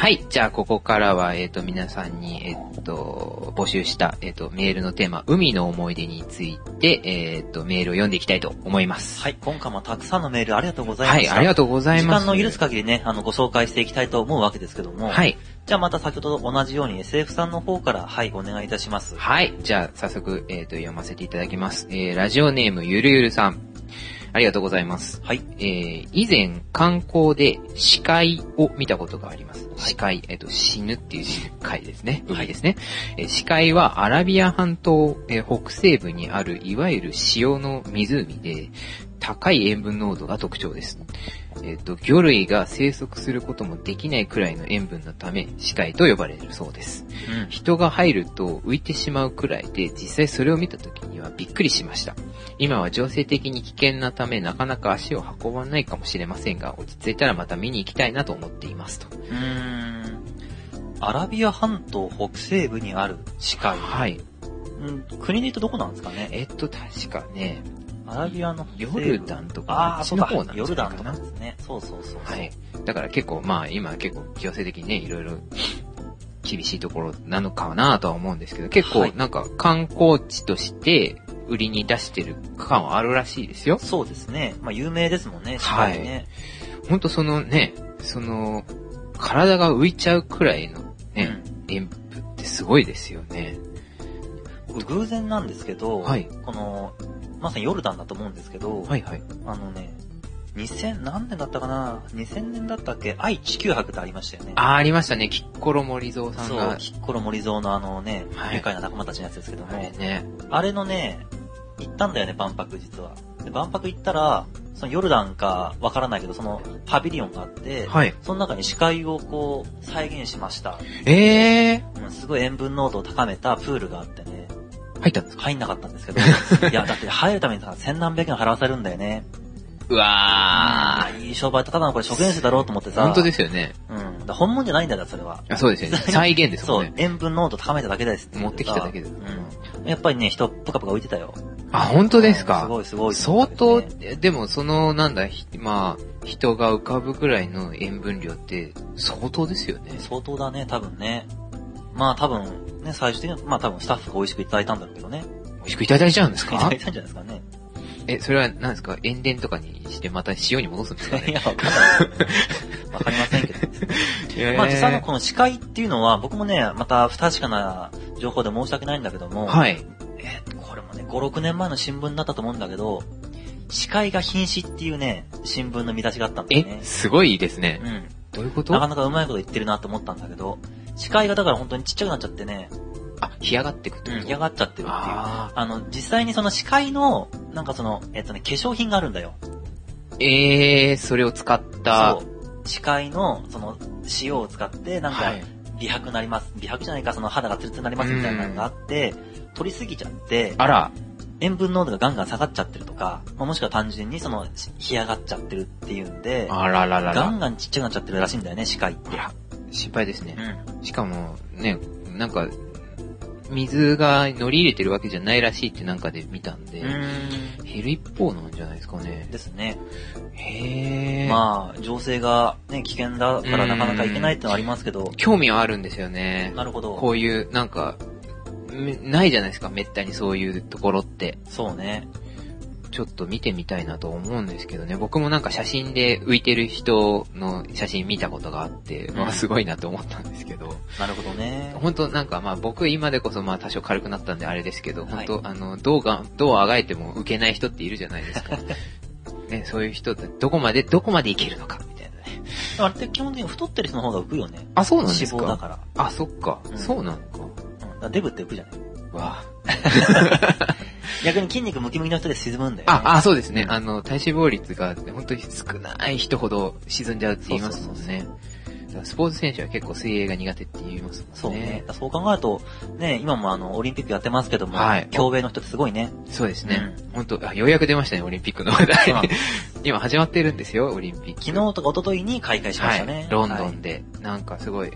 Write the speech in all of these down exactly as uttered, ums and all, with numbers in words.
はい。じゃあ、ここからは、えっと、皆さんに、えっと、募集した、えっと、メールのテーマ、海の思い出について、えっと、メールを読んでいきたいと思います。 はい。今回もたくさんのメールありがとうございました。 はい、ありがとうございます。 時間の許す限りね、あの、ご紹介していきたいと思うわけですけども。 はい。 じゃあまた先ほどと同じように エスエフ さんの方から、はい、お願いいたします。 はい。じゃあ、早速、えっと、読ませていただきます。えー、ラジオネーム、ゆるゆるさん。ありがとうございます。 はい。 えー、以前、観光で死海を見たことがあります。死海、えっと、死ぬっていう海ですね。海ですね。はい、えー、死海はアラビア半島、えー、北西部にある、いわゆる塩の湖で、高い塩分濃度が特徴です。えっと、魚類が生息することもできないくらいの塩分のため、死海と呼ばれるそうです。うん、人が入ると浮いてしまうくらいで、実際それを見た時にはびっくりしました。今は情勢的に危険なため、なかなか足を運ばないかもしれませんが、落ち着いたらまた見に行きたいなと思っていますと。 うーん。アラビア半島北西部にある死海。 はい。 ん国で言うとどこなんですかね。 えっと、確かね、 アラビアのヨルダンとか、 ああ、そうだ、 ヨルダンとかですね。そうそうそう。 はい。だから結構、まあ今結構強制的にね、いろいろ厳しいところなのかなとは思うんですけど、結構なんか観光地として売りに出してる感はあるらしいですよ。 そうですね。まあ有名ですもんね、しっかりね。 はい。ほんとそのね、その、体が浮いちゃうくらいのね、うん、塩分ってすごいですよね。 偶然なんですけど、 はい、 この、まさにヨルダンだと思うんですけど、 はいはい。 あのね、にせん、何年だったかな ?にせんねんだったっけ愛・地球博ってありましたよね。 ああ、ありましたね。キッコロ森蔵さんが。 そう、キッコロ森蔵のあのね、はい、愉快な仲間たちのやつですけども、 あれね。 あれのね、行ったんだよね、万博実は。で、万博行ったら、そのヨルダンかわからないけど、そのパビリオンがあって、はい、その中に視界をこう、再現しました。 ええー、うん。すごい塩分濃度を高めたプールがあってね。 入ったんですか？ 入んなかったんですけど。いや、だって入るためにさ、千何百円払わされるんだよね。 うわー。 いい商売ってただのこれ初見生だろうと思ってさ。 本当ですよね。 うん。だ本物じゃないんだよ、それは。 あ、そうですよね。再現ですもんね。 そう、塩分濃度高めただけですって。 持ってきただけです。 うん。やっぱりね、人、ぷかぷか浮いてたよ。 あ、本当ですか？ すごいすごい、ね。 相当、でもその、なんだ、まあ、人が浮かぶくらいの塩分量って相当ですよね。 相当だね、多分ね。まあ多分、ね、最終的には、まあ多分スタッフが美味しくいただいたんだろうけどね。 美味しくいただいちゃうんですか？ いただいたんじゃないですかね。 え、それは何ですか？塩田とかにしてまた塩に戻すんですかね？ いや、わかんない。わかりませんけどですね。えー、まあ実際のこの視界っていうのは、僕もね、また不確かな情報で申し訳ないんだけども、 はい。 えー、これもね、ご、ろくねんまえの新聞だったと思うんだけど、視界が瀕死っていうね、新聞の見出しがあったんだよね。 え、すごいですね。 うん。 どういうこと？ なかなかうまいこと言ってるなと思ったんだけど、視界がだから本当にちっちゃくなっちゃってね、 あ、干上がってくってこと？ うん、干上がっちゃってるっていう。あ, あの、実際にその視界の、なんかその、えっとね、化粧品があるんだよ。 えー、それを使った。 そう。視界の、その、塩を使って、なんか、美白になります。美白じゃないか、その肌がツルツルになりますみたいなのがあって、取りすぎちゃって、 あら。 塩分濃度がガンガン下がっちゃってるとか、まあ、もしくは単純にその、干上がっちゃってるっていうんで、 あらららら。 ガンガンちっちゃくなっちゃってるらしいんだよね、視界って。 心配ですね。 うん。 しかも、ね、なんか、水が乗り入れてるわけじゃないらしいってなんかで見たんで、 うん減る一方なんじゃないですかね。 ですね。 へー。 まあ、情勢がね、危険だからなかなかいけないってのはありますけど。 興味はあるんですよね。 なるほど。 こういう、なんか、ないじゃないですか、めったにそういうところって。 そうね。 ちょっと見てみたいなと思うんですけどね。僕もなんか写真で浮いてる人の写真見たことがあって、うん、まあすごいなと思ったんですけど。 なるほどね。 本当なんかまあ僕今でこそまあ多少軽くなったんであれですけど、はい、本当あの、どうが、どうあがいても浮けない人っているじゃないですか。ね、そういう人ってどこまで、どこまでいけるのかみたいなね。 あれって基本的に太ってる人の方が浮くよね。 あ、そうなんですか？ 脂肪だから。 あ、そっか。うん、そうなのか。 うん。デブって浮くじゃない？ わ逆に筋肉ムキムキの人で沈むんだよね。 あ、あ、そうですね。あの、体脂肪率が本当に少ない人ほど沈んじゃうって言いますもんね。そうそうそうそう。スポーツ選手は結構水泳が苦手って言いますもんね。 そうね。そう考えると、ね、今もあの、オリンピックやってますけども、はい、競泳の人ってすごいね。 そうですね。うん、本当あ、ようやく出ましたね、オリンピックの話題。今始まってるんですよ、オリンピック。 昨日とか一昨日に開会しましたね。 はい、ロンドンで。はい、なんかすごい、あの、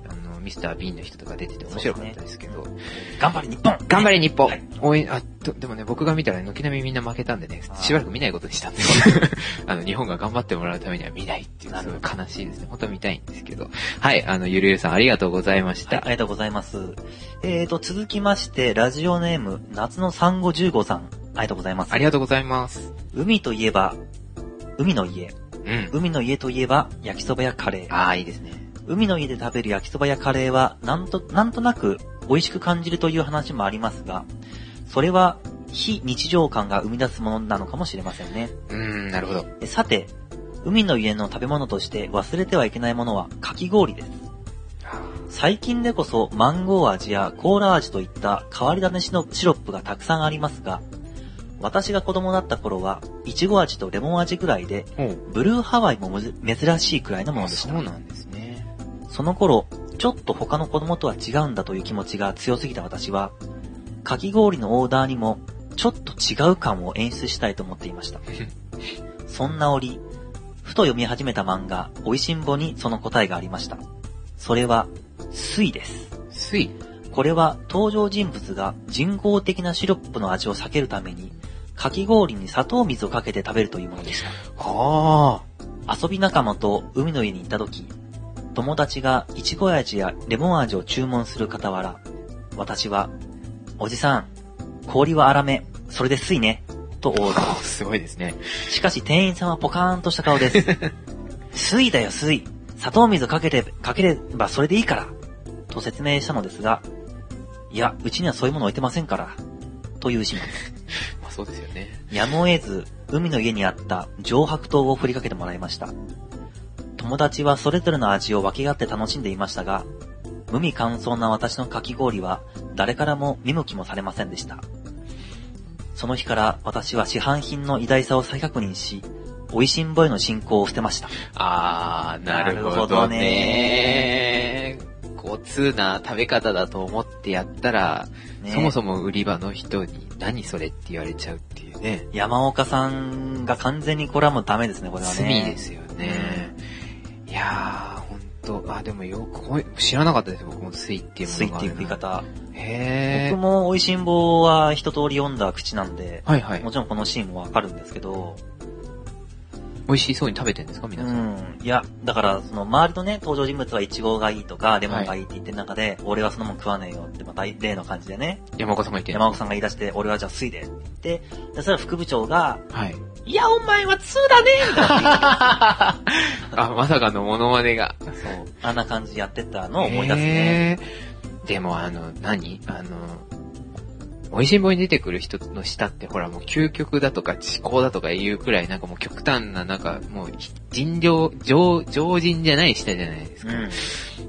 ミスター・ビーンの人とか出てて面白かったですけど。ね、 頑張れ日本頑張れ日本、はい、応援、 あ、 でもね、僕が見たら軒並みみんな負けたんでね、しばらく見ないことにしたんですあの、日本が頑張ってもらうためには見ないっていう、すごい悲しいですね。本当は見たいんですけど。はい、あの、ゆるゆるさんありがとうございました。 はい、ありがとうございます。えーと、続きまして、ラジオネーム、夏の産後じゅうごさん。ありがとうございます。 ありがとうございます。 海といえば、海の家。 うん。 海の家といえば、焼きそばやカレー。 ああ、いいですね。 海の家で食べる焼きそばやカレーは、なんと、なんとなく美味しく感じるという話もありますが、それは非日常感が生み出すものなのかもしれませんね。 うーん、なるほど。 さて、海の家の食べ物として忘れてはいけないものはかき氷です。最近でこそマンゴー味やコーラ味といった変わり種シロップがたくさんありますが、私が子供だった頃は、いちご味とレモン味ぐらいで、ブルーハワイも珍しいくらいのものでした。 そうなんですね。 その頃、ちょっと他の子供とは違うんだという気持ちが強すぎた私は、かき氷のオーダーにも、ちょっと違う感を演出したいと思っていました。そんな折、ふと読み始めた漫画、おいしんぼにその答えがありました。それは、水です。 水？ これは登場人物が人工的なシロップの味を避けるために、かき氷に砂糖水をかけて食べるというものでした。 はあ。遊び仲間と海の家に行った時、友達がいちご味やレモン味を注文する傍ら、私は、おじさん、氷は粗め、それで水ね、とオーダー。 すごいですね。 しかし店員さんはポカーンとした顔です。水だよ水。砂糖水をかけて、かければそれでいいから。と説明したのですが、いや、うちにはそういうもの置いてませんから。という始末。 まあそうですよね。 やむを得ず、海の家にあった上白糖を振りかけてもらいました。友達はそれぞれの味を分け合って楽しんでいましたが、無味乾燥な私のかき氷は誰からも見向きもされませんでした。その日から私は市販品の偉大さを再確認し、美味しんぼへの進行を捨てました。 あー、なるほどね。こう、通な食べ方だと思ってやったら、ね、そもそも売り場の人に何それって言われちゃうっていうね。 山岡さんが完全にこれはもうダメですね、これはね。 罪ですよね。うん、いやー、ほんと、あ、でもよく、知らなかったですよ、僕も水っていうものが。 水っていう言い方。 へー。 僕も美味しんぼは一通り読んだ口なんで、 はいはい。 もちろんこのシーンもわかるんですけど、 美味しそうに食べてるんですか皆さん。 うん。いや、だから、その、周りのね、登場人物はイチゴがいいとか、レモンがいいって言ってる中で、はい、俺はそのもん食わねえよって、また例の感じでね。 山岡さんが言って山岡さんが言い出して、俺はじゃあ水でって言って、で、それは副部長が、 はい。 いや、お前はツーだねみたいな。 あ、まさかのモノマネが。 そう。あんな感じやってたのを思い出すね。 でも、あの、何あの、美味しんぼに出てくる人の舌ってほらもう究極だとか至高だとか言うくらいなんかもう極端ななんかもう人量、常、常人じゃない舌じゃないですか。うん、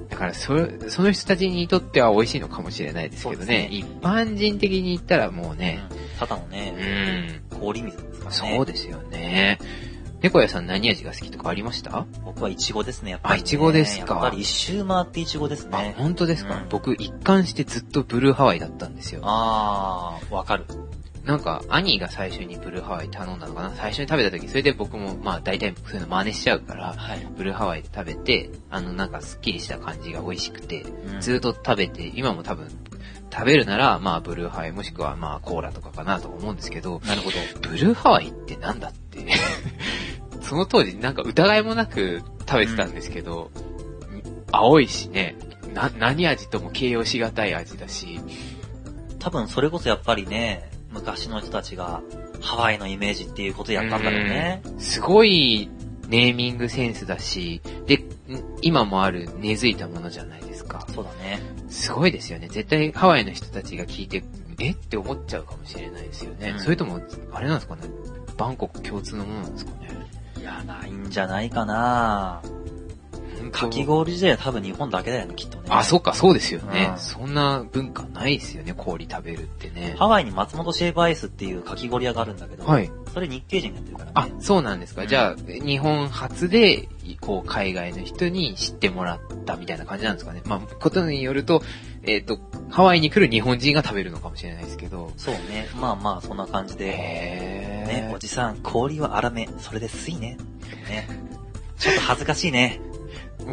だからそ、その人たちにとっては美味しいのかもしれないですけどね。ね一般人的に言ったらもうね。 うん、ただのね、うん、氷水ですからね。 そうですよね。猫屋さん何味が好きとかありました？ 僕はイチゴですね、やっぱり、ね。 あ、イチゴですか。 やっぱり一周回ってイチゴですね。 あ、本当ですか、うん、僕一貫してずっとブルーハワイだったんですよ。 あー、わかる。 なんか、兄が最初にブルーハワイ頼んだのかな最初に食べた時、それで僕も、まあ大体そういうの真似しちゃうから、はい、ブルーハワイで食べて、あのなんかスッキリした感じが美味しくて、うん、ずっと食べて、今も多分、食べるなら、まあブルーハワイもしくはまあコーラとかかなと思うんですけど、 なるほど。 ブルーハワイってなんだってその当時なんか疑いもなく食べてたんですけど、うん、青いしね、な、何味とも形容しがたい味だし。 多分それこそやっぱりね、昔の人たちがハワイのイメージっていうことやったんだろうね。 すごいネーミングセンスだし、で、今もある根付いたものじゃないですか。 そうだね。 すごいですよね。絶対ハワイの人たちが聞いて、えって思っちゃうかもしれないですよね。うん、それとも、あれなんですかね、バンコク共通のものなんですかね。 いや、ないんじゃないかな。かき氷自体は多分日本だけだよね、きっとね。 あ、そっか、そうですよね、うん。そんな文化ないですよね、氷食べるってね。 ハワイに松本シェイブアイスっていうかき氷屋があるんだけど、はい、それ日系人がやってるからね。 あ、そうなんですか。うん、じゃあ、日本初で、こう、海外の人に知ってもらったみたいな感じなんですかね。まあ、ことによると、えっと、ハワイに来る日本人が食べるのかもしれないですけど。 そうね。まあまあ、そんな感じで。 へー。 ね、おじさん、氷は粗め、それで水ね。ね。ちょっと恥ずかしいね。 もう、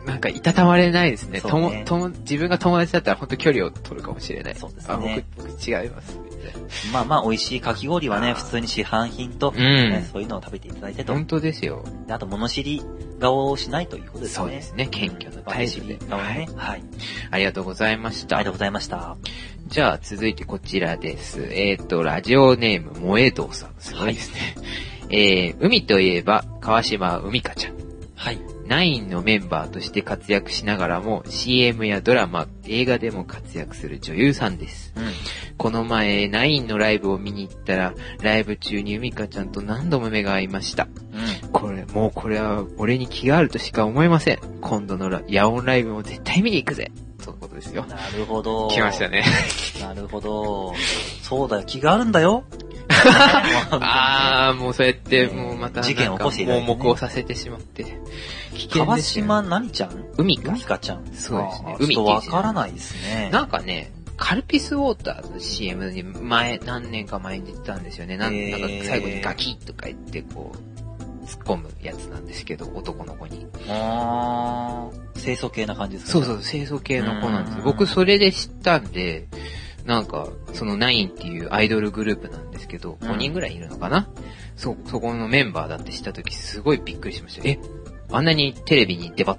なんかいたたまれないですね。 そうねとも、とも、自分が友達だったら本当距離を取るかもしれない。 そうですね。 あ、僕、僕違います。 まあまあ、美味しいかき氷はね、普通に市販品と、 うんね、そういうのを食べていただいてと。 本当ですよ。 あと、物知り顔をしないということですね。 そうですね。謙虚な態度で。 顔ね、はい。はい。 ありがとうございました。 ありがとうございました。 じゃあ、続いてこちらです。えっと、ラジオネーム、萌えどうさん。すごいですね。はい、えー、海といえば、川島海香ちゃん。 はい。 ナインのメンバーとして活躍しながらも シーエム やドラマ、映画でも活躍する女優さんです。うん、この前、ナインのライブを見に行ったら、ライブ中に海香ちゃんと何度も目が合いました。うん、これ、もうこれは俺に気があるとしか思えません。今度のラヤオンライブも絶対見に行くぜ。そういうことですよ。 なるほど。 来ましたね。 なるほど。そうだよ、気があるんだよ。 ああ、もうそうやって、もうまた、 事件を起こしていただいて、ね、 盲目をさせてしまって。危険ですよ。 川島何ちゃん海か。 海かちゃん。 そうですね。 海って。ちょっとわからないですね。 なんかね、カルピスウォーターの シーエム に前、何年か前に出てたんですよね。なんなんか最後にガキッとか言ってこう、突っ込むやつなんですけど、男の子に。 あー、清楚系な感じですか？ そうそう、清楚系の子なんですよ。僕それで知ったんで、なんか、そのナインっていうアイドルグループなんですけど、ごにんぐらいいるのかな、うん、そ、そこのメンバーだって知ったときすごいびっくりしました。え、あんなにテレビに出張って、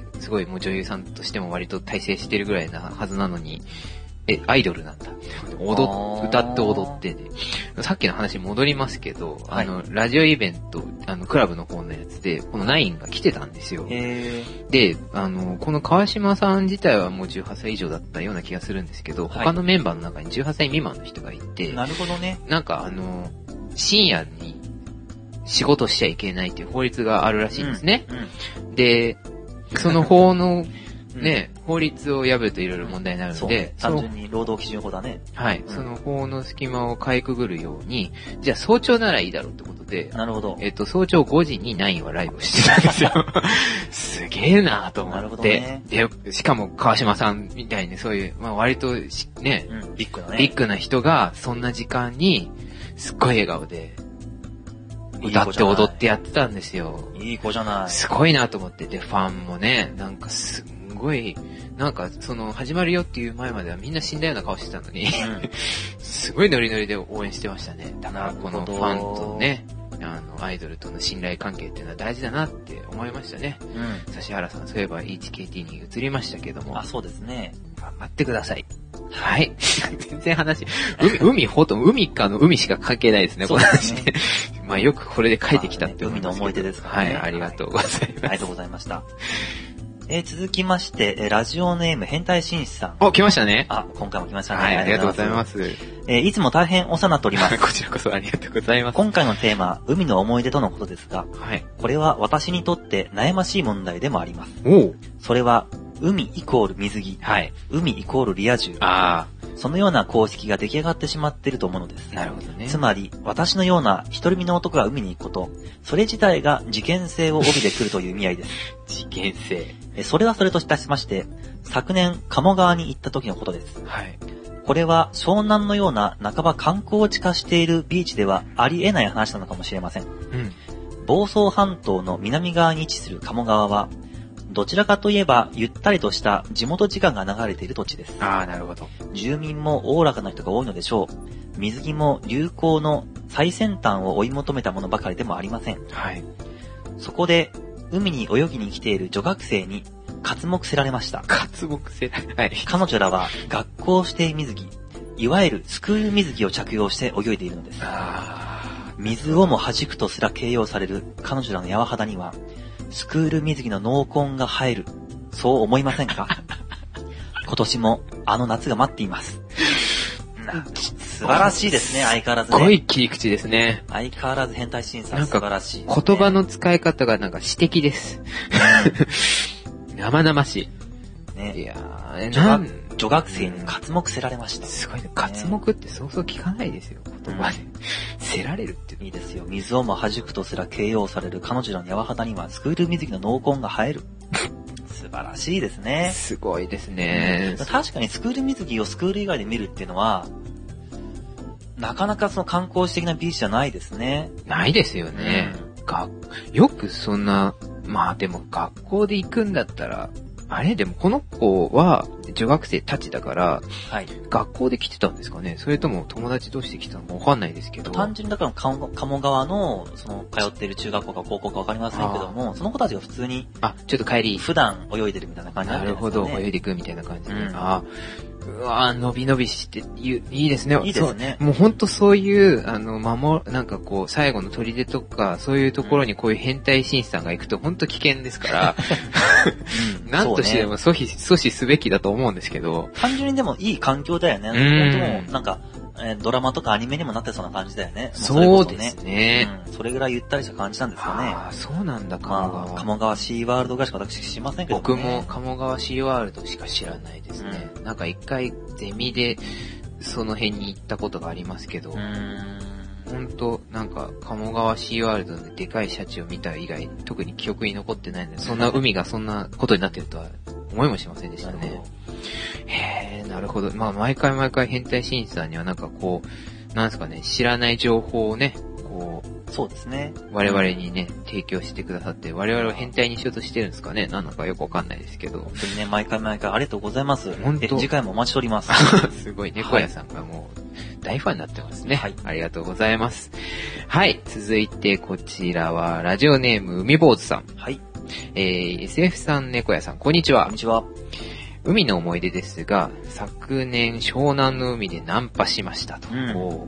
すごいもう女優さんとしても割と大成してるぐらいなはずなのに、え、アイドルなんだ。踊っ、歌って踊ってで。さっきの話に戻りますけど、はい、あの、ラジオイベント、あの、クラブの方のやつで、このナインが来てたんですよ。 へで、あの、この川島さん自体はもうじゅうはっさい以上だったような気がするんですけど、はい、他のメンバーの中にじゅうはっさい未満の人がいて、 なるほどね。なんかあの、深夜に仕事しちゃいけないっていう法律があるらしいんですね。うんうん、で、その法の、ね、うん、法律を破るといろいろ問題になるので、 ね、単純に労働基準法だね。 はい、うん。その法の隙間をかいくぐるように、じゃあ早朝ならいいだろうってことで、 なるほど。 えっと、早朝ごじにナインはライブをしてたんですよ。すげえなと思って。なるほどね。で、しかも川島さんみたいにそういう、まあ割とね、 うん、ビッグなね。 ビッグな人が、そんな時間に、すっごい笑顔で、歌って踊ってやってたんですよ。 いい子じゃない。 すごいなと思ってて、ファンもね、なんかすんごい、なんかその始まるよっていう前まではみんな死んだような顔してたのに、うん、すごいノリノリで応援してましたね。だからこのファンとね、あの、アイドルとの信頼関係っていうのは大事だなって思いましたね。うん。指原さん、そういえば エイチケーティー に移りましたけども。 あ、そうですね。 頑張ってください。はい。全然話、海、海ほとんど、海かの海しか関係ないですね、この話。ね、まあよくこれで書いてきたって思います、 まあね、海の思い出ですからね。 はい、ありがとうございます。ありがとうございました。えー、続きまして、えー、ラジオネーム変態紳士さん。 お、来ましたね。 あ、今回も来ましたね。 はい、ありがとうございます。 えー、いつも大変お世話になっております。 こちらこそありがとうございます。 今回のテーマ、海の思い出とのことですが、 はい。 これは私にとって悩ましい問題でもあります。 おう。 それは、海イコール水着。 はい。 海イコールリア充。 ああ。 そのような公式が出来上がってしまっていると思うのです。 なるほどね。 つまり、私のような独り身の男が海に行くこと、それ自体が事件性を帯びてくるという意味合いです。 事件性。 それはそれといたしまして、昨年、鴨川に行った時のことです。 はい。 これは湘南のような半ば観光地化しているビーチではありえない話なのかもしれません。うん。房総半島の南側に位置する鴨川は、どちらかといえばゆったりとした地元時間が流れている土地です。 ああ、なるほど。 住民もおおらかな人が多いのでしょう。水着も流行の最先端を追い求めたものばかりでもありません。 はい。 そこで、海に泳ぎに来ている女学生に刮目せられました。 刮目せられ、はい。 彼女らは学校指定水着、いわゆるスクール水着を着用して泳いでいるのです。 あ水をも弾くとすら形容される彼女らの柔肌には、スクール水着の濃紺が映える。そう思いませんか？今年もあの夏が待っています。素晴らしいですね、相変わらずね。 すごい切り口ですね。 相変わらず変態審査素晴らしい、ね。 言葉の使い方がなんか詩的です。生々しい。 ね、 いやー、 女学女学生に刮目せられました。 すごいね。刮目ってそうそう聞かないですよ、言葉で。うん、せられるっていいですよ。水をも弾くとすら形容される彼女らの柔肌にはスクール水着の濃紺が映える。素晴らしいですね。 すごいですね。 確かにスクール水着をスクール以外で見るっていうのは、なかなかその観光地的なビーチじゃないですね。 ないですよね。うん、がよくそんなまあでも学校で行くんだったら、あれでもこの子は女学生たちだから、はい、学校で来てたんですかね、それとも友達同士で来てたのかわかんないですけど。 単純にだから鴨川の、その、通っている中学校か高校かわかりませんけども、その子たちが普通に、 あ、ちょっと帰り。 普段泳いでるみたいな感じなんですかね。 なるほど、泳いでいくみたいな感じで。うん、あうわぁ、伸び伸びして、いいですね。 いいですね。 もうほんとそういう、あの、守、なんかこう、最後の砦とか、そういうところにこういう変態紳士さんが行くとほんと危険ですから、うん、なんとしても阻止、阻止すべきだと思うんですけど。 単純にでもいい環境だよね。本当もなんか、えー、ドラマとかアニメにもなってそうな感じだよね。 そうですね。 うん。それぐらいゆったりした感じなんですかね。 ああ、そうなんだ、鴨川。 まあ、鴨川シーワールドぐらいしか私知りませんけどね。 僕も鴨川シーワールドしか知らないですね。うん、なんか一回ゼミでその辺に行ったことがありますけど、うーんほんとなんか鴨川シーワールドででかいシャチを見た以外特に記憶に残ってないので、そんな海がそんなことになってるとは思いもしませんでしたね。へー、なるほど。まあ毎回毎回変態紳士さんにはなんかこう、なんですかね、知らない情報をね、こう、 そうですね。 我々にね、提供してくださって、我々を変態にしようとしてるんですかね。なんだかよくわかんないですけど。 本当にね、毎回毎回ありがとうございます。 本当。 次回もお待ちしております。 すごい、猫屋さんがもう大ファンになってますね。はい。ありがとうございます。はい。続いてこちらは、ラジオネーム海坊主さん。はい。えー、エスエフ さん猫屋さん、こんにちは。 こんにちは。 海の思い出ですが、昨年湘南の海でナンパしましたと、うん、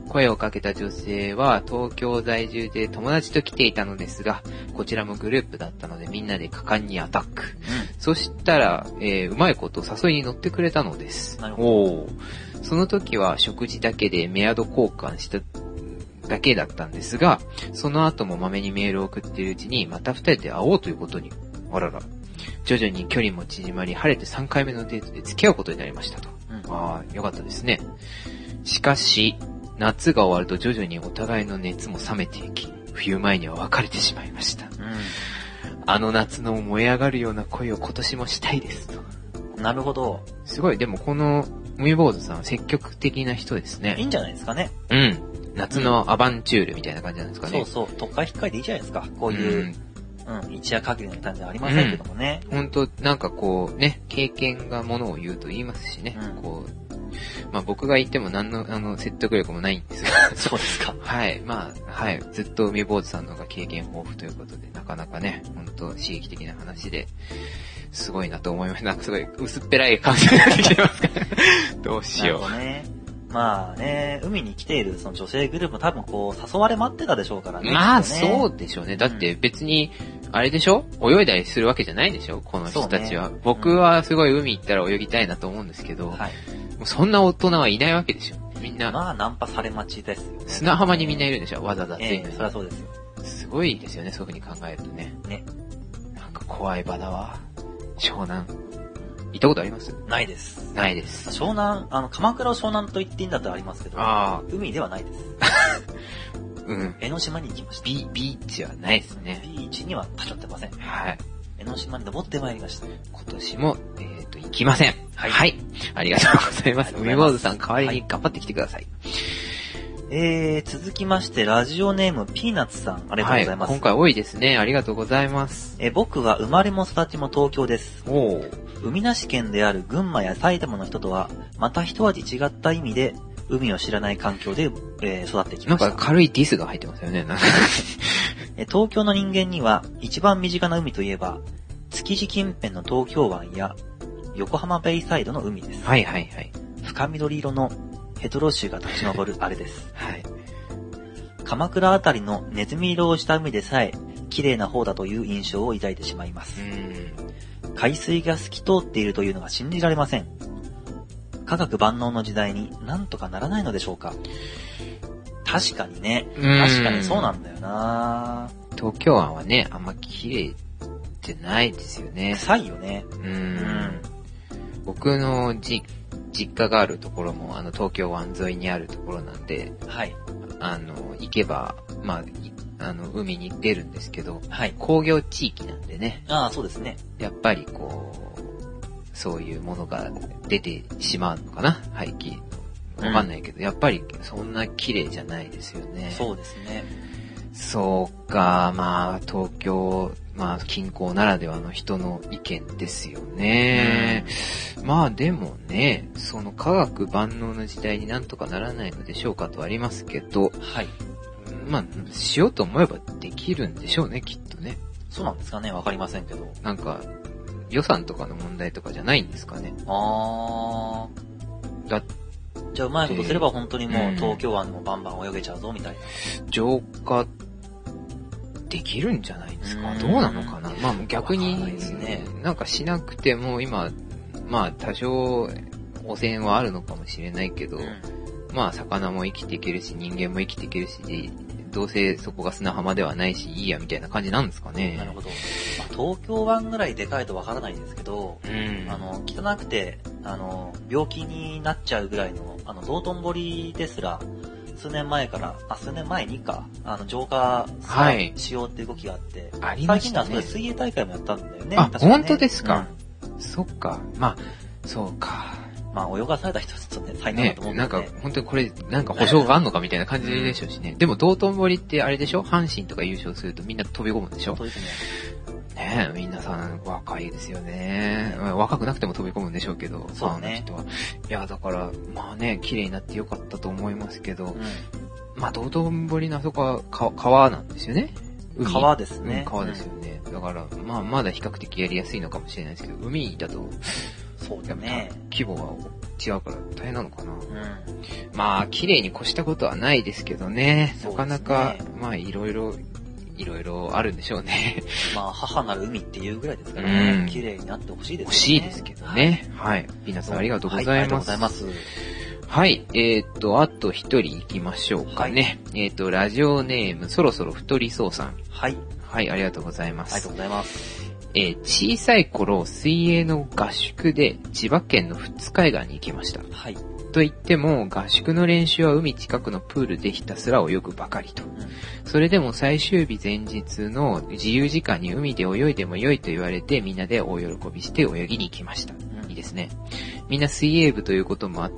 声をかけた女性は東京在住で友達と来ていたのですが、こちらもグループだったのでみんなで果敢にアタック、うん、そしたら、えー、うまいこと誘いに乗ってくれたのです。なるほど。その時は食事だけでメアド交換しただけだったんですが、その後もまめにメールを送っているうちにまた二人で会おうということに。あらら。徐々に距離も縮まり、晴れてさんかいめのデートで付き合うことになりましたと。うん、ああ、よかったですね。しかし、夏が終わると徐々にお互いの熱も冷めていき、冬前には別れてしまいました。うん、あの夏の燃え上がるような恋を今年もしたいですと。 なるほど。 すごい、でもこの海坊主さんは積極的な人ですね。 いいんじゃないですかね。 うん。夏のアバンチュールみたいな感じなんですかね。 うん、そうそう。特会引っかいでいいじゃないですか。こういう。うんうん、一夜限りの感じはありませんけどもね。 うん、ほんと、なんかこうね、経験がものを言うと言いますしね。うん、こう、まあ僕が言っても何の、あの、説得力もないんですが。 そうですか。 はい。まあ、はい。ずっと海坊主さんの方が経験豊富ということで、なかなかね、ほんと刺激的な話で、すごいなと思います。なんかすごい薄っぺらい感じになってきてますから。どうしよう。 なるほどね。まあね、海に来ているその女性グループも多分こう誘われ待ってたでしょうからね。 まあ、そうでしょうね。だって別に、あれでしょ？泳いだりするわけじゃないでしょ？この人たちは。ね、僕はすごい海行ったら泳ぎたいなと思うんですけど、はい、もうそんな大人はいないわけでしょ？みんな。 まあ、ナンパされ待ちですよ、ね。 砂浜にみんないるんでしょ？わざわざついて、 えー。そりゃそうですよ。 すごいですよね、そういう風に考えるとね。ね。なんか怖い場だわ。湘南。行ったことあります？ ないです。 ないです。 湘南、あの、鎌倉を湘南と言っていいんだったらありますけど、あ海ではないです。うん。江ノ島に行きました。 ビ、ビーチはないですね。 ビーチには立ち寄ってません。 はい。 江ノ島に登ってまいりました。 今年も、えっ、ー、と、行きません。はい。はい。ありがとうございます。海坊主さん、代わりに頑張ってきてください。はい、 えー、続きまして、ラジオネームピーナッツさん、ありがとうございます。 はい、今回多いですね。ありがとうございます。 えー、僕は生まれも育ちも東京です。おー。海なし県である群馬や埼玉の人とは、また一味違った意味で、海を知らない環境で、えー、育ってきました。 なんか軽いディスが入ってますよね。なんか東京の人間には、一番身近な海といえば、築地近辺の東京湾や、横浜ベイサイドの海です。 はいはいはい。 深緑色のヘトロ州が立ち上るあれです。はい。鎌倉あたりのネズミ色をした海でさえ、綺麗な方だという印象を抱いてしまいます。うん海水が透き通っているというのが信じられません。科学万能の時代になんとかならないのでしょうか。確かにね。確かにそうなんだよな。 東京湾はね、あんま綺麗じゃないですよね。 臭いよね。 うん。うん僕のじ実家があるところも、あの、東京湾沿いにあるところなんで、はい。あの、行けば、まあ、あの、海に出るんですけど、はい。工業地域なんでね。 ああ、そうですね。 やっぱりこう、そういうものが出てしまうのかな排気。わかんないけど、うん、やっぱりそんな綺麗じゃないですよね。 そうですね。 そうか、まあ、東京、まあ、近郊ならではの人の意見ですよね。うん、まあ、でもね、その科学万能の時代になんとかならないのでしょうかとありますけど、 はい。 まあ、しようと思えばできるんでしょうね、きっとね。 そうなんですかね、わかりませんけど。 なんか、予算とかの問題とかじゃないんですかね。 あー。だじゃあうまいことすれば本当にもう東京湾でもバンバン泳げちゃうぞみたいな。 浄化できるんじゃないですか。どうなのかな。まあ逆に、ね、なんかしなくても今、まあ多少汚染はあるのかもしれないけど、うん、まあ魚も生きていけるし人間も生きていけるし、どうせそこが砂浜ではないしいいやみたいな感じなんですかね。 なるほど。まあ、東京湾ぐらいでかいとわからないんですけど、うん、あの汚くてあの病気になっちゃうぐらいのあの道頓堀ですら数年前からあ数年前にかあの浄化しようって動きがあって、 はい、最近ではそれ水泳大会もやったんだよね。 あ、 ね本当ですか。うん、そっか。まあそうか。 まあ泳がされた人はちょっとね、才能だと思うんで、ね。 ね、なんか本当にこれ、なんか保証があんのかみたいな感じでしょうしね。うん、でも道頓堀ってあれでしょ？阪神とか優勝するとみんな飛び込むんでしょ？ そうですね。 ねえ、みんなさん若いですよね。うん、若くなくても飛び込むんでしょうけど、 そうね。 人は。いや、だから、まあね、綺麗になってよかったと思いますけど、うん、まあ道頓堀のあそこは川なんですよね。 川ですね。 うん、川ですよね。うん、だから、まあまだ比較的やりやすいのかもしれないですけど、海だと、 そうだね。 規模が違うから大変なのかな。うん、まあ、綺麗に越したことはないですけどね。なかなか、まあ、いろいろ、いろいろあるんでしょうね。 まあ、母なる海っていうぐらいですからね。うん、綺麗になってほしいですね。 欲しいですけどね。はい。はい、皆さんありがとうございます。はい、ありがとうございます。はい。えー、っと、あと一人行きましょうかね。はい、えー、っと、ラジオネーム、そろそろ太りそうさん。 はい。 はい、ありがとうございます。 ありがとうございます。 えー、小さい頃、水泳の合宿で千葉県の富津海岸に行きました。 はい。 と言っても、合宿の練習は海近くのプールでひたすら泳ぐばかりと。うん、それでも最終日前日の自由時間に海で泳いでも良いと言われて、みんなで大喜びして泳ぎに行きました。うん、いいですね。みんな水泳部ということもあって、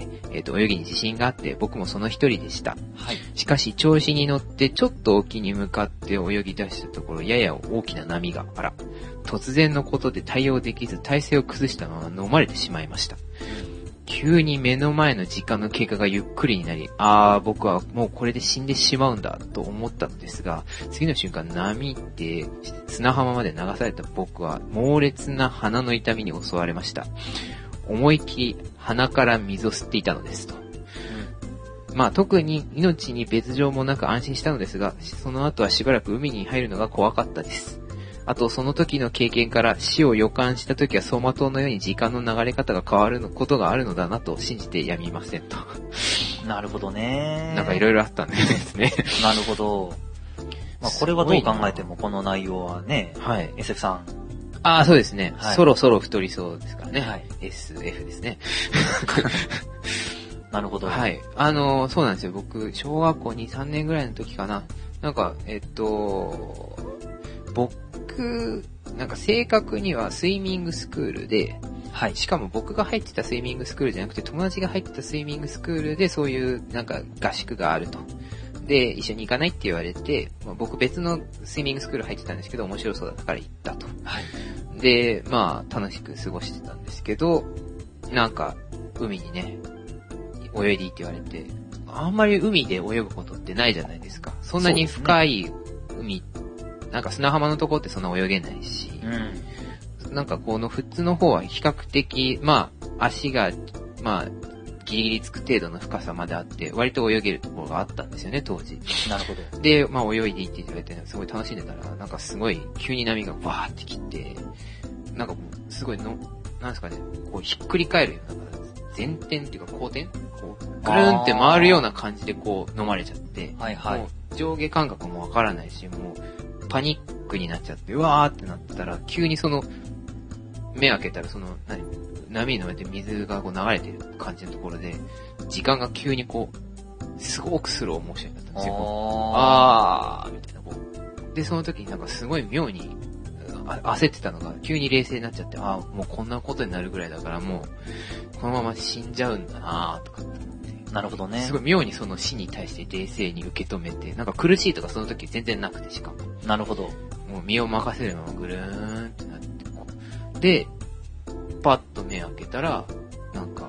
えっと、泳ぎに自信があって、僕もその一人でした。 はい。 しかし、調子に乗ってちょっと沖に向かって泳ぎ出したところ、やや大きな波が、あら、突然のことで対応できず体勢を崩したまま飲まれてしまいました。急に目の前の時間の経過がゆっくりになり、あー、僕はもうこれで死んでしまうんだと思ったのですが、次の瞬間波で砂浜まで流された僕は猛烈な鼻の痛みに襲われました。思いっきり鼻から水を吸っていたのですと。うん、まあ特に命に別状もなく安心したのですが、その後はしばらく海に入るのが怖かったです。あとその時の経験から死を予感した時は走馬灯のように時間の流れ方が変わることがあるのだなと信じてやみませんと。 なるほどね。 なんかいろいろあったんですね。 なるほど。まあこれはどう考えてもこの内容はね、 はい。 エスエフ さん。 ああ、そうですね、はい。そろそろ太りそうですからね。 はい。 エスエフ ですね。 なるほど。 はい。あのー、そうなんですよ。僕、小学校に、さんねんぐらいの時かな。なんか、えっと、僕、なんか正確にはスイミングスクールで、はい。しかも僕が入ってたスイミングスクールじゃなくて、友達が入ってたスイミングスクールでそういうなんか合宿があると。で、一緒に行かないって言われて、まあ、僕別のスイミングスクール入ってたんですけど、面白そうだったから行ったと。 はい。 で、まあ、楽しく過ごしてたんですけど、なんか、海にね、泳いでいいって言われて、あんまり海で泳ぐことってないじゃないですか。そんなに深い海、ね、なんか砂浜のとこってそんな泳げないし、うん、なんかこの富津の方は比較的、まあ、足が、まあ、ギリギリつく程度の深さまであって、割と泳げるところがあったんですよね、当時。 なるほど。 で、まあ泳いでいいって言われて、すごい楽しんでたら、なんかすごい急に波がバーってきて、なんかすごいの、なんですかね、こうひっくり返るような、前転っていうか後転こう、ぐるーんって回るような感じでこう飲まれちゃって、 はいはい。もう上下感覚もわからないし、もうパニックになっちゃって、うわーってなったら、急にその、目開けたらその、何波の上で水がこう流れてる感じのところで、時間が急にこう、すごくスローモーションになったんですよ。あーみたいなこう。で、その時になんかすごい妙に焦ってたのが、急に冷静になっちゃって、あーもうこんなことになるぐらいだからもう、このまま死んじゃうんだなーとかって思って。 なるほどね。 すごい妙にその死に対して冷静に受け止めて、なんか苦しいとかその時全然なくて、しかも。 なるほど。 もう身を任せるままぐるーんってなってこう。で、パッと目開けたら、なんか、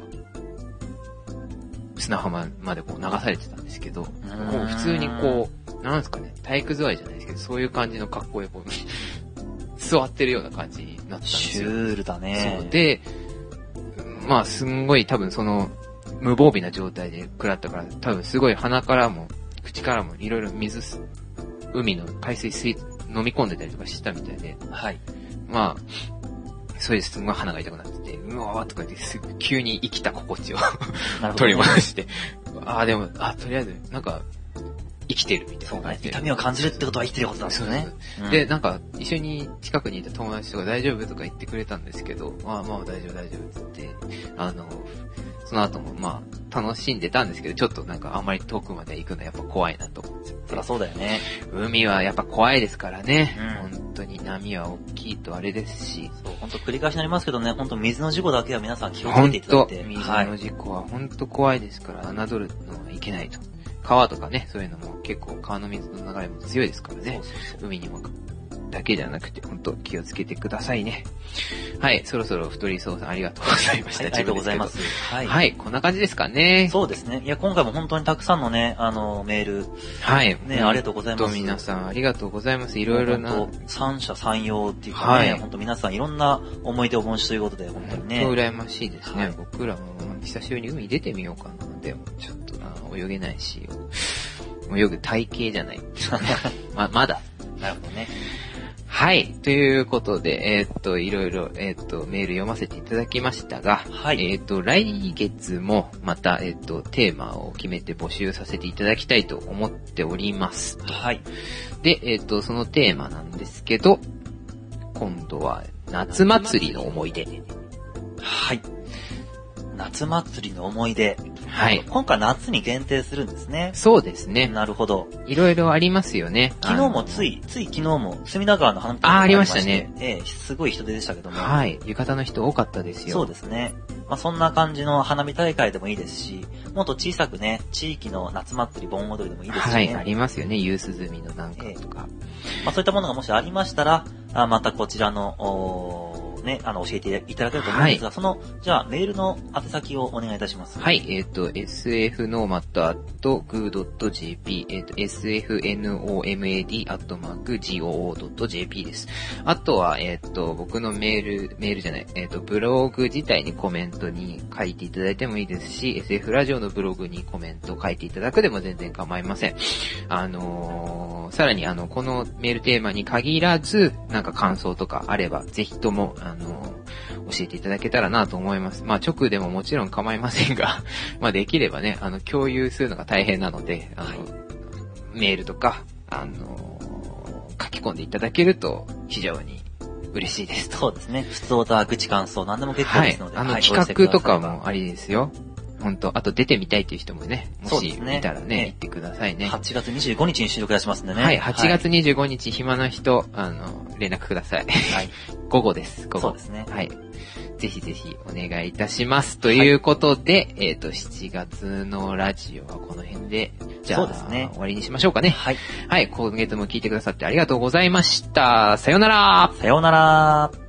砂浜までこう流されてたんですけど、こう普通にこう、なんですかね、体育座りじゃないですけど、そういう感じの格好でこう、座ってるような感じになったんですよ。 シュールだね。 そうで、まあすんごい多分その、無防備な状態で食らったから、多分すごい鼻からも、口からもいろいろ水す、海の海水吸い、飲み込んでたりとかしてたみたいで、 はい。 まあ、それですんごい鼻が痛くなってて、うわーとか言ってすぐ急に生きた心地を取り戻して、ああでも、あとりあえず、なんか、生きてるみたいな感じで。 痛みを感じるってことは生きてることなんですよね。 うん、で、なんか、一緒に近くにいた友達とか大丈夫とか言ってくれたんですけど、まあまあ大丈夫大丈夫って言って、あの、その後もまあ、楽しんでたんですけど、ちょっとなんかあんまり遠くまで行くのはやっぱ怖いなと思って。 そりゃそうだよね。 海はやっぱ怖いですからね。 うん、 本当に波は大きいとあれですし。 そう、本当繰り返しになりますけどね、本当水の事故だけは皆さん気をつけていただいて。 水の事故は本当怖いですから、侮るのはいけないと。川とかね、そういうのも結構川の水の流れも強いですからね。そうそうそう、海にもだけじゃなくて、本当気をつけてくださいね。はい、そろそろ太りそうさんありがとうございました。 はい、ありがとうございます。 はい、はい、こんな感じですかね。 そうですね。いや、今回も本当にたくさんのね、あの、メール。 はい。 ね、ありがとうございます。 皆さんありがとうございます。いろいろな。 三者三様っていうかね、はい、本当皆さんいろんな思い出をお持ちということで、本当にね。 本当羨ましいですね。はい、僕らも久しぶりに海に出てみようかな。でも、ちょっとな、泳げないし。泳ぐ体型じゃない。ま、まだ。 なるほどね。 はい。ということで、えー、っと、いろいろ、えー、っと、メール読ませていただきましたが、はい。えー、っと、来月もまた、えー、っと、テーマを決めて募集させていただきたいと思っております。 はい。 で、えー、っと、そのテーマなんですけど、今度は、夏祭りの思い出。 はい。夏祭りの思い出。 はい。 今回夏に限定するんですね。 そうですね。 なるほど。 いろいろありますよね。 昨日もつい、つい昨日も隅田川の花火大会がありましたね。 ええ、すごい人出でしたけども。 はい。浴衣の人多かったですよ。 そうですね。まあそんな感じの花火大会でもいいですし、もっと小さくね、地域の夏祭り盆踊りでもいいですしね。 はい、ありますよね。夕涼みのなんかとか。 ええ、まあそういったものがもしありましたら、あまたこちらの、おね、あの、教えていただけると思うんですが、はい、その、じゃあ、メールの宛先をお願いいたします。 はい、えっ、ー、と、エスエフノーマット アットグードットジェーピー、えっ、ー、と、エスエフエヌオーエムエーディー アットマークジーオーオードットジェーピー です。あとは、えっ、ー、と、僕のメール、メールじゃない、えっ、と、ブログ自体にコメントに書いていただいてもいいですし、エスエフ ラジオのブログにコメント書いていただくでも全然構いません。あのー、さらに、あの、このメールテーマに限らず、なんか感想とかあれば、ぜひとも、あのー、教えていただけたらなと思います。まあ直でももちろん構いませんが、まあできればね、あの共有するのが大変なので、あの、はい、メールとか、あのー、書き込んでいただけると非常に嬉しいですと。 そうですね。普通オタ、愚痴感想、何でも結構ですので。 はい。あの、 はい、 企画とかもありですよ。本当あと出てみたいっていう人もね、もし見たらね、ね言ってくださいね。 はちがつにじゅうごにちに収録出しますんでね。 はい、はちがつにじゅうごにち、暇な人、あの、連絡ください。はい。午後です、午後。 そうですね。 はい。ぜひぜひお願いいたします。ということで、はい、えっと、しちがつのラジオはこの辺で、じゃあ、そうですね、終わりにしましょうかね。はい。はい、今月も聞いてくださってありがとうございました。さようなら。 さようなら。